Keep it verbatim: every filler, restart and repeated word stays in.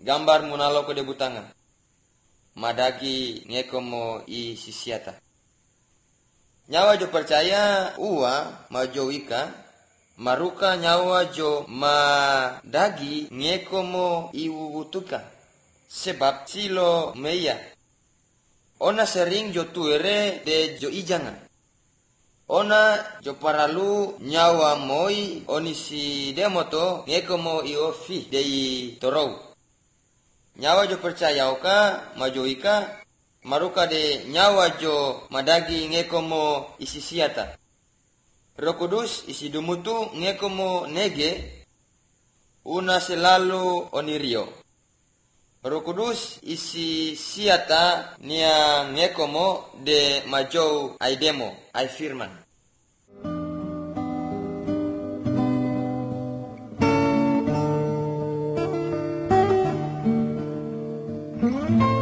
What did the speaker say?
gambar munalo ko debutanga. Madagi ngekomo i sisiata. Nyawa jo percaya uwa majo wika, maruka nyawa jo madagi ngekomo i wubutuka. Sebab silo meya. Ona sering jo tuere de jo ijanga. Ona jo paralu nyawa moi onisi demoto ngekomo i ofi dei torou. Nyawa jo percaya oka majo ika maruka de nyawa jo madagi ngekomo isi siata. Roh Kudus isi dumutu ngekomo nege una selalu onirio. Roh Kudus isi siata nia ngekomo de majou aidemo ai firman. Thank you.